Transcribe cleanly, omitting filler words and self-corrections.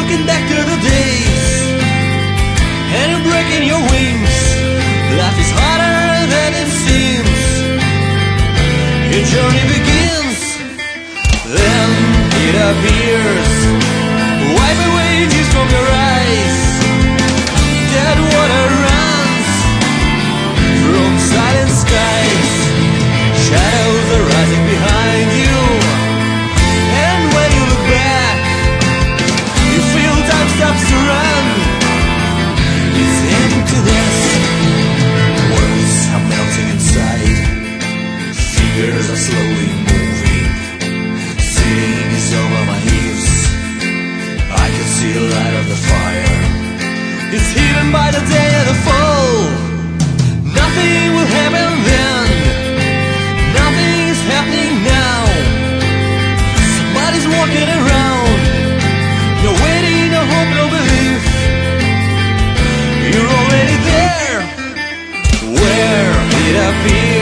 looking back to the days, and you're breaking your wings. Life is harder than it seems. Your journey begins, then it appears. Wipe away tears from your eyes. Dead water runs from silent skies. Shadows are rising behind you, and when you look back, you feel time stops to run. It's emptiness. Words are melting inside. Fingers are slowly moving. Sitting is over my ears. I can see the light of the fire. It's hidden by the day of the fall. Nothing will happen then. Nothing is happening now. Somebody's walking around. You're waiting, no hope, no belief. You're already there, where it appears.